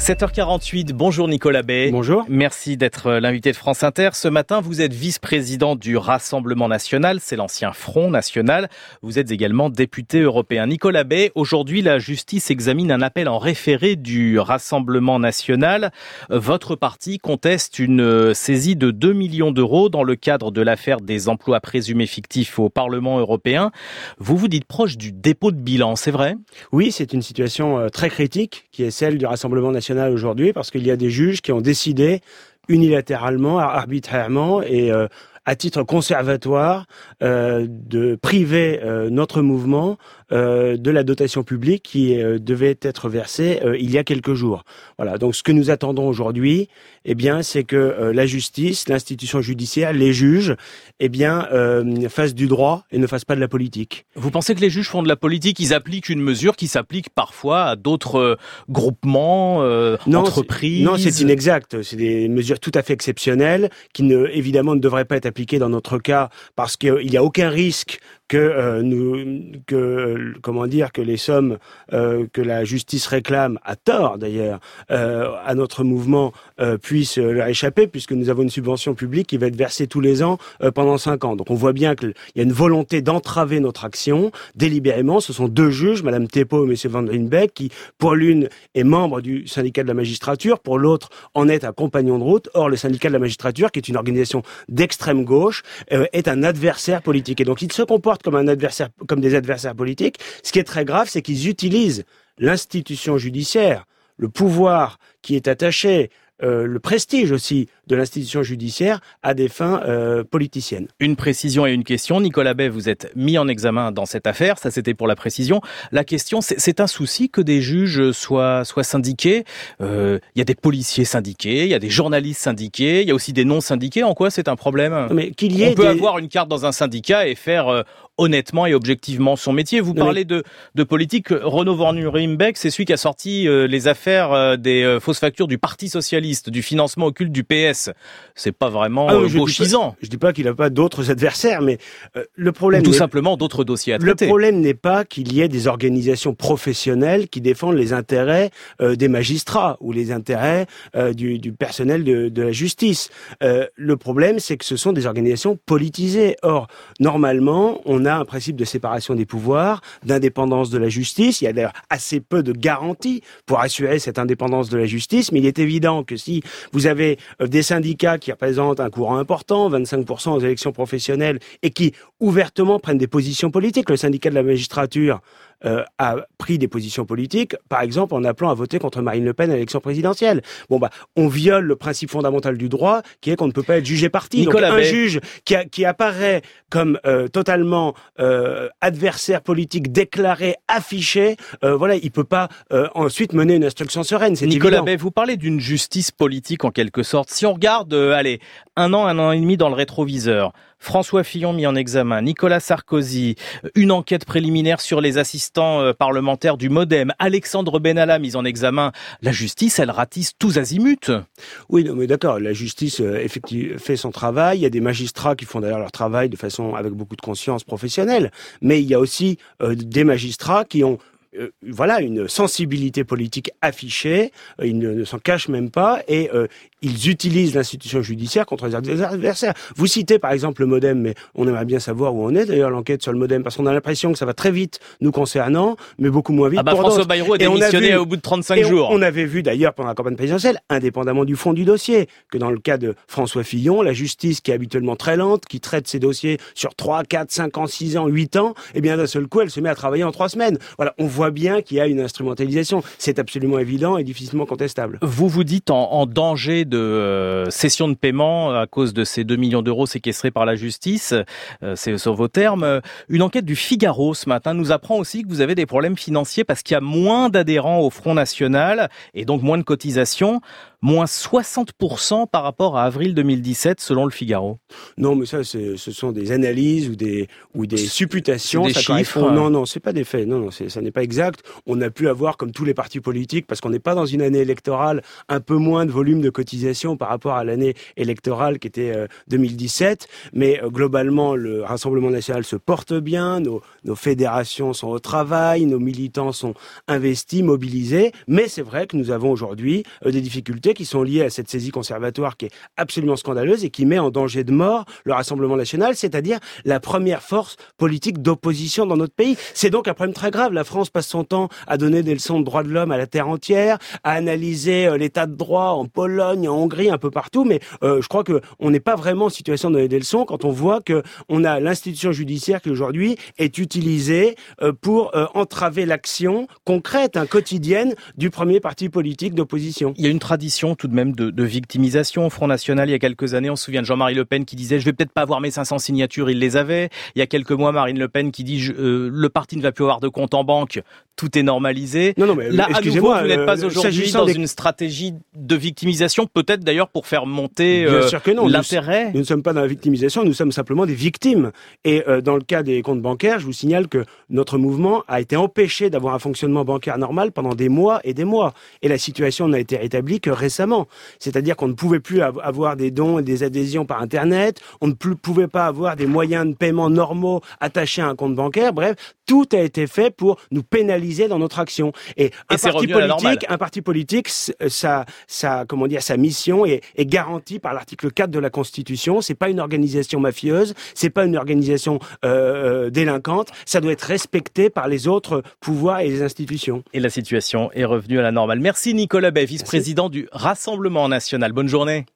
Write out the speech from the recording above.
7h48, bonjour Nicolas Bay. Bonjour. Merci d'être l'invité de France Inter. Ce matin, vous êtes vice-président du Rassemblement National, c'est l'ancien Front National. Vous êtes également député européen. Nicolas Bay, aujourd'hui, la justice examine un appel en référé du Rassemblement National. Votre parti conteste une saisie de 2 millions d'euros dans le cadre de l'affaire des emplois présumés fictifs au Parlement européen. Vous vous dites proche du dépôt de bilan, c'est vrai ? Oui, c'est une situation très critique qui est celle du Rassemblement National aujourd'hui, parce qu'il y a des juges qui ont décidé unilatéralement, arbitrairement et à titre conservatoire de priver notre mouvement de la dotation publique qui devait être versée il y a quelques jours. Voilà. Donc ce que nous attendons aujourd'hui, eh bien, c'est que la justice, l'institution judiciaire, les juges, eh bien, fassent du droit et ne fassent pas de la politique. Vous pensez que les juges font de la politique ? Ils appliquent une mesure qui s'applique parfois à d'autres groupements, entreprises ? Non, c'est inexact. C'est des mesures tout à fait exceptionnelles qui évidemment ne devraient pas être appliquées dans notre cas parce qu'il n'y a aucun risque que les sommes que la justice réclame, à tort d'ailleurs, à notre mouvement puissent leur échapper, puisque nous avons une subvention publique qui va être versée tous les ans pendant 5 ans. Donc on voit bien qu'il y a une volonté d'entraver notre action délibérément. Ce sont 2 juges, Madame Thépaut et Monsieur Van Rynbeek, qui pour l'une est membre du syndicat de la magistrature, pour l'autre en est un compagnon de route. Or le syndicat de la magistrature, qui est une organisation d'extrême gauche, est un adversaire politique. Et donc ils se comportent comme des adversaires politiques. Ce qui est très grave, c'est qu'ils utilisent l'institution judiciaire, le pouvoir qui est attaché, le prestige aussi de l'institution judiciaire à des fins politiciennes. Une précision et une question. Nicolas Bay, vous êtes mis en examen dans cette affaire. Ça, c'était pour la précision. La question, c'est un souci que des juges soient syndiqués. Il y a des policiers syndiqués, il y a des journalistes syndiqués, il y a aussi des non-syndiqués. En quoi c'est un problème ? Mais On peut avoir une carte dans un syndicat et faire honnêtement et objectivement son métier. Vous parlez de politique. Renaud Van Rynbeek, c'est celui qui a sorti les affaires des fausses factures du Parti Socialiste, du financement occulte du PS. C'est pas vraiment gauchisant. Je dis pas qu'il n'a pas d'autres adversaires, mais le problème... Ou tout simplement d'autres dossiers à traiter. Le problème n'est pas qu'il y ait des organisations professionnelles qui défendent les intérêts des magistrats ou les intérêts du personnel de la justice. Le problème, c'est que ce sont des organisations politisées. Or, normalement, on a un principe de séparation des pouvoirs, d'indépendance de la justice. Il y a d'ailleurs assez peu de garanties pour assurer cette indépendance de la justice, mais il est évident que si vous avez des syndicats qui représentent un courant important, 25% aux élections professionnelles, et qui ouvertement prennent des positions politiques, le syndicat de la magistrature a pris des positions politiques, par exemple en appelant à voter contre Marine Le Pen à l'élection présidentielle. On viole le principe fondamental du droit, qui est qu'on ne peut pas être jugé parti. Nicolas Donc Bay. Un juge qui apparaît comme totalement adversaire politique déclaré, affiché, il peut pas ensuite mener une instruction sereine. C'est Nicolas évident. Bay, vous parlez d'une justice politique en quelque sorte. Si on regarde, un an et demi dans le rétroviseur, François Fillon mis en examen, Nicolas Sarkozy, une enquête préliminaire sur les assistants parlementaires du MoDem, Alexandre Benalla mis en examen, la justice, elle ratisse tous azimuts. Oui, non, mais d'accord, la justice fait son travail, il y a des magistrats qui font d'ailleurs leur travail de façon avec beaucoup de conscience professionnelle, mais il y a aussi des magistrats qui ont une sensibilité politique affichée, ils ne s'en cachent même pas, et ils utilisent l'institution judiciaire contre les adversaires. Vous citez par exemple le MoDem, mais on aimerait bien savoir où on est d'ailleurs l'enquête sur le MoDem, parce qu'on a l'impression que ça va très vite nous concernant, mais beaucoup moins vite pour François d'autres. Bayrou a démissionné au bout de 35 jours. On avait vu d'ailleurs pendant la campagne présidentielle, indépendamment du fond du dossier, que dans le cas de François Fillon, la justice qui est habituellement très lente, qui traite ses dossiers sur 3, 4, 5 ans, 6 ans, 8 ans, et bien d'un seul coup elle se met à travailler en 3 semaines. Voilà, on voit bien qu'il y a une instrumentalisation. C'est absolument évident et difficilement contestable. Vous vous dites en danger de cession de paiement à cause de ces 2 millions d'euros séquestrés par la justice. C'est sur vos termes. Une enquête du Figaro ce matin nous apprend aussi que vous avez des problèmes financiers parce qu'il y a moins d'adhérents au Front National et donc moins de cotisations. Moins 60% par rapport à avril 2017 selon le Figaro. Non, mais ça, ce sont des analyses ou des supputations. C'est des chiffres. Non, c'est pas des faits. Non, ça n'est pas exact. exact, on a pu avoir, comme tous les partis politiques, parce qu'on n'est pas dans une année électorale, un peu moins de volume de cotisation par rapport à l'année électorale qui était 2017. Mais globalement, le Rassemblement national se porte bien, nos fédérations sont au travail, nos militants sont investis, mobilisés. Mais c'est vrai que nous avons aujourd'hui des difficultés qui sont liées à cette saisie conservatoire qui est absolument scandaleuse et qui met en danger de mort le Rassemblement national, c'est-à-dire la première force politique d'opposition dans notre pays. C'est donc un problème très grave. La France passe son temps à donner des leçons de droits de l'homme à la terre entière, à analyser l'état de droit en Pologne, en Hongrie, un peu partout, mais je crois que on n'est pas vraiment en situation de donner des leçons quand on voit que on a l'institution judiciaire qui aujourd'hui est utilisée pour entraver l'action concrète, quotidienne du premier parti politique d'opposition. Il y a une tradition tout de même de victimisation au Front National. Il y a quelques années, on se souvient de Jean-Marie Le Pen qui disait « je vais peut-être pas avoir mes 500 signatures », il les avait. Il y a quelques mois, Marine Le Pen qui dit « le parti ne va plus avoir de compte en banque, tout est normalisé ». Non, mais là, à nouveau, vous n'êtes pas aujourd'hui dans une stratégie de victimisation, peut-être d'ailleurs pour faire monter l'intérêt. Nous ne sommes pas dans la victimisation, nous sommes simplement des victimes. Et dans le cas des comptes bancaires, je vous signale que notre mouvement a été empêché d'avoir un fonctionnement bancaire normal pendant des mois et des mois. Et la situation n'a été rétablie que récemment. C'est-à-dire qu'on ne pouvait plus avoir des dons et des adhésions par Internet, on ne pouvait pas avoir des moyens de paiement normaux attachés à un compte bancaire. Bref, tout a été fait pour nous pénaliser dans notre action. Et un parti politique, sa mission est garantie par l'article 4 de la Constitution. C'est pas une organisation mafieuse, c'est pas une organisation délinquante. Ça doit être respecté par les autres pouvoirs et les institutions. Et la situation est revenue à la normale. Merci Nicolas Bay, vice-président du Rassemblement national. Bonne journée.